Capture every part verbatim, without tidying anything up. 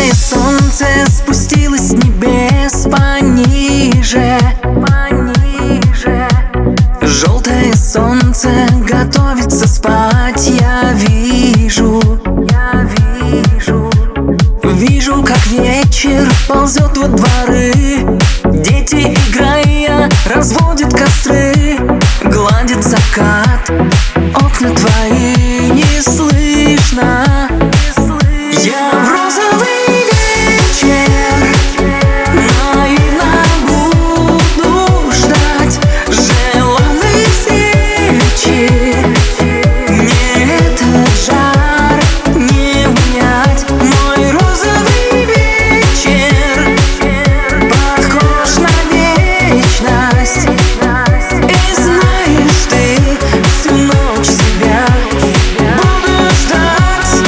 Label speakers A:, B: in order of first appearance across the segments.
A: Желтое солнце спустилось с небес пониже, пониже. Желтое солнце готовится спать, я вижу, я вижу. Вижу, как вечер ползет во дворы. Дети, играя, разводят костры. Гладит закат, окна твои не слышно. Я в розовый вечер наивно буду ждать желанной встречи. Мне этот жар не унять. Мой розовый вечер похож на вечность. И знаешь ты, всю ночь себя буду ждать.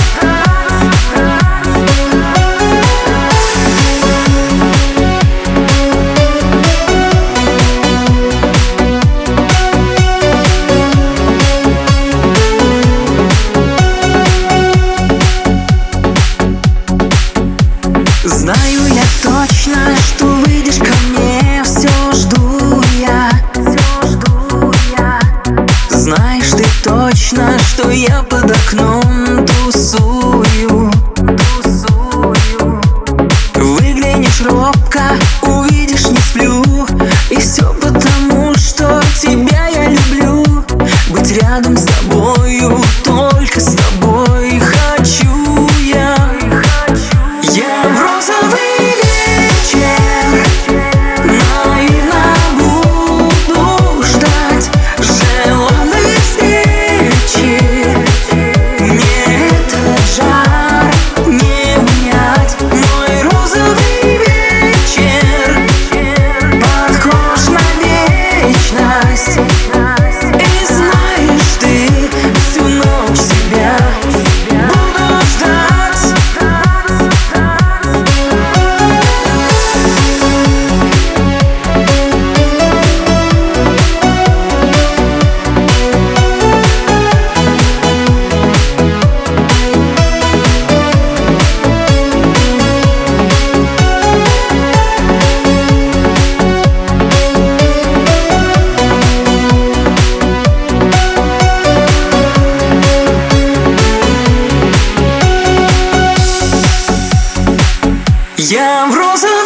A: Знаю я точно, что выйдешь ко мне. Все жду я, все жду я. Знаешь ты точно, что я под окном тусую, тусую. Выглянешь робко, увидишь, не сплю. И все потому, что тебя я люблю. Быть рядом с тобою, только с тобой хочу я. Я в розовый вечер наивно буду ждать желанной встречи. Мне этот жар не унять. Мой розовый вечер похож на вечность. И знаешь ты, всю ночь себя буду ждать. Я в розовом